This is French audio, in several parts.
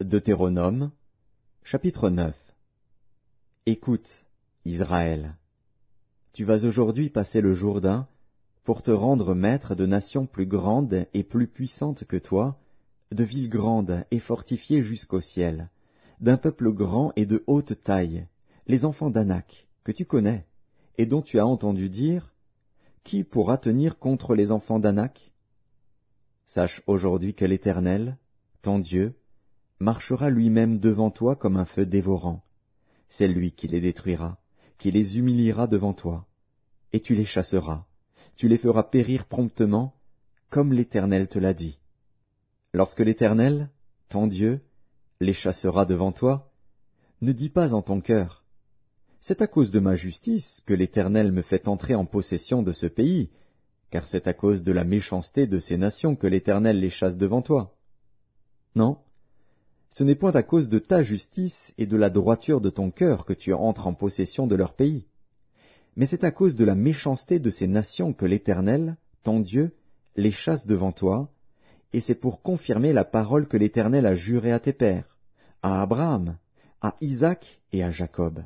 Deutéronome, chapitre 9. Écoute, Israël, tu vas aujourd'hui passer le Jourdain pour te rendre maître de nations plus grandes et plus puissantes que toi, de villes grandes et fortifiées jusqu'au ciel, d'un peuple grand et de haute taille, les enfants d'Anak, que tu connais, et dont tu as entendu dire, qui pourra tenir contre les enfants d'Anak? Sache aujourd'hui que l'Éternel, ton Dieu, marchera lui-même devant toi comme un feu dévorant. C'est lui qui les détruira, qui les humiliera devant toi. Et tu les chasseras, tu les feras périr promptement, comme l'Éternel te l'a dit. Lorsque l'Éternel, ton Dieu, les chassera devant toi, ne dis pas en ton cœur, c'est à cause de ma justice que l'Éternel me fait entrer en possession de ce pays, car c'est à cause de la méchanceté de ces nations que l'Éternel les chasse devant toi. Non, ce n'est point à cause de ta justice et de la droiture de ton cœur que tu entres en possession de leur pays, mais c'est à cause de la méchanceté de ces nations que l'Éternel, ton Dieu, les chasse devant toi, et c'est pour confirmer la parole que l'Éternel a jurée à tes pères, à Abraham, à Isaac et à Jacob.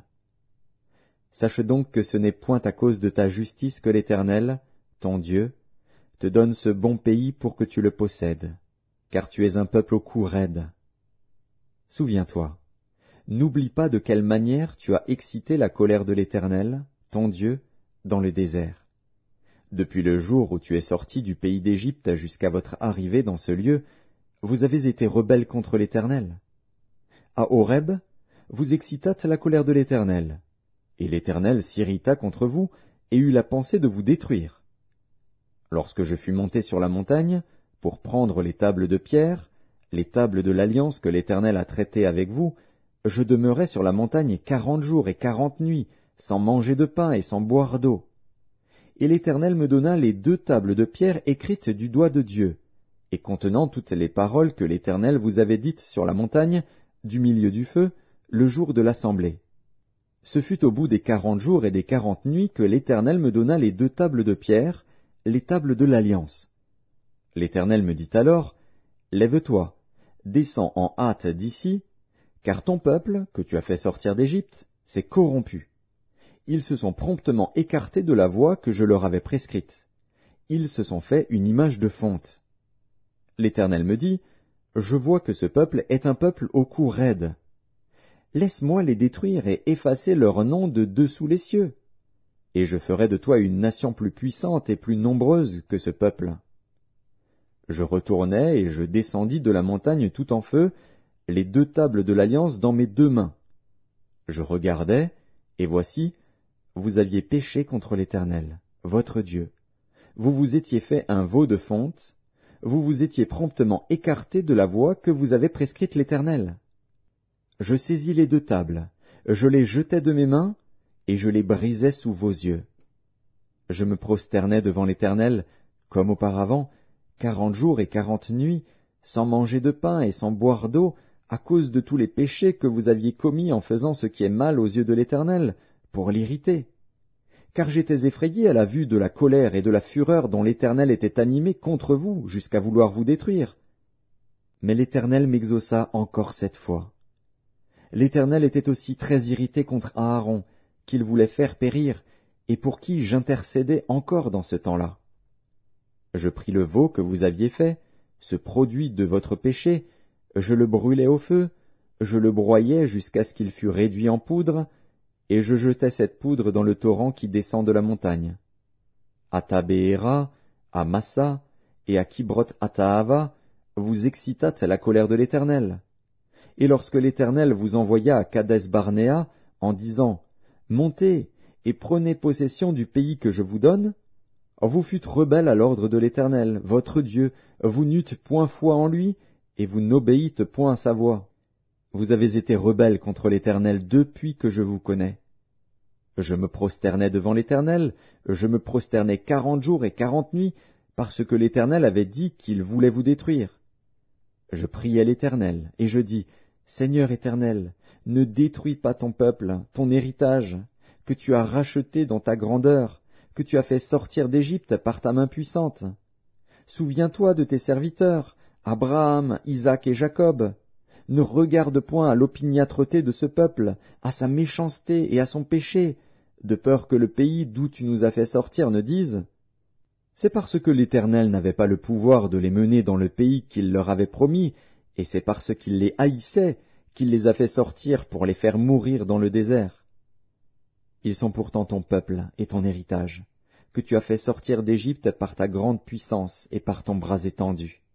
Sache donc que ce n'est point à cause de ta justice que l'Éternel, ton Dieu, te donne ce bon pays pour que tu le possèdes, car tu es un peuple au cou raide. Souviens-toi, n'oublie pas de quelle manière tu as excité la colère de l'Éternel, ton Dieu, dans le désert. Depuis le jour où tu es sorti du pays d'Égypte jusqu'à votre arrivée dans ce lieu, vous avez été rebelles contre l'Éternel. À Horeb, vous excitâtes la colère de l'Éternel, et l'Éternel s'irrita contre vous et eut la pensée de vous détruire. Lorsque je fus monté sur la montagne, pour prendre les tables de pierre, les tables de l'alliance que l'Éternel a traitées avec vous, je demeurai sur la montagne 40 jours et 40 nuits, sans manger de pain et sans boire d'eau. Et l'Éternel me donna les 2 tables de pierre écrites du doigt de Dieu, et contenant toutes les paroles que l'Éternel vous avait dites sur la montagne, du milieu du feu, le jour de l'assemblée. Ce fut au bout des 40 jours et des 40 nuits que l'Éternel me donna les 2 tables de pierre, les tables de l'alliance. L'Éternel me dit alors, « Lève-toi, descends en hâte d'ici, car ton peuple, que tu as fait sortir d'Égypte, s'est corrompu. Ils se sont promptement écartés de la voie que je leur avais prescrite. Ils se sont fait une image de fonte. » L'Éternel me dit, « Je vois que ce peuple est un peuple au cou raide. Laisse-moi les détruire et effacer leur nom de dessous les cieux, et je ferai de toi une nation plus puissante et plus nombreuse que ce peuple. » Je retournai et je descendis de la montagne tout en feu, les 2 tables de l'alliance dans mes 2 mains. Je regardai, et voici, vous aviez péché contre l'Éternel, votre Dieu. Vous vous étiez fait un veau de fonte, vous vous étiez promptement écarté de la voie que vous avait prescrite l'Éternel. Je saisis les 2 tables, je les jetai de mes mains, et je les brisai sous vos yeux. Je me prosternai devant l'Éternel, comme auparavant, 40 jours et 40 nuits, sans manger de pain et sans boire d'eau, à cause de tous les péchés que vous aviez commis en faisant ce qui est mal aux yeux de l'Éternel, pour l'irriter. Car j'étais effrayé à la vue de la colère et de la fureur dont l'Éternel était animé contre vous, jusqu'à vouloir vous détruire. Mais l'Éternel m'exauça encore 7 fois. L'Éternel était aussi très irrité contre Aaron, qu'il voulait faire périr, et pour qui j'intercédais encore dans ce temps-là. Je pris le veau que vous aviez fait, ce produit de votre péché, je le brûlai au feu, je le broyai jusqu'à ce qu'il fût réduit en poudre, et je jetai cette poudre dans le torrent qui descend de la montagne. À Tabéhéra, à Massa et à Kibroth-Hattaava, vous excitâtes la colère de l'Éternel. Et lorsque l'Éternel vous envoya à Kadès-Barnéa, en disant, « Montez et prenez possession du pays que je vous donne », vous fûtes rebelles à l'ordre de l'Éternel, votre Dieu, vous n'eûtes point foi en lui, et vous n'obéîtes point à sa voix. Vous avez été rebelles contre l'Éternel depuis que je vous connais. Je me prosternai devant l'Éternel, je me prosternai 40 jours et 40 nuits, parce que l'Éternel avait dit qu'il voulait vous détruire. Je priai l'Éternel, et je dis, « Seigneur Éternel, ne détruis pas ton peuple, ton héritage, que tu as racheté dans ta grandeur, que tu as fait sortir d'Égypte par ta main puissante. Souviens-toi de tes serviteurs, Abraham, Isaac et Jacob. ne regarde point à l'opiniâtreté de ce peuple, à sa méchanceté et à son péché, de peur que le pays d'où tu nous as fait sortir ne dise: c'est parce que l'Éternel n'avait pas le pouvoir de les mener dans le pays qu'il leur avait promis, et c'est parce qu'il les haïssait qu'il les a fait sortir pour les faire mourir dans le désert. Ils sont pourtant ton peuple et ton héritage, que tu as fait sortir d'Égypte par ta grande puissance et par ton bras étendu.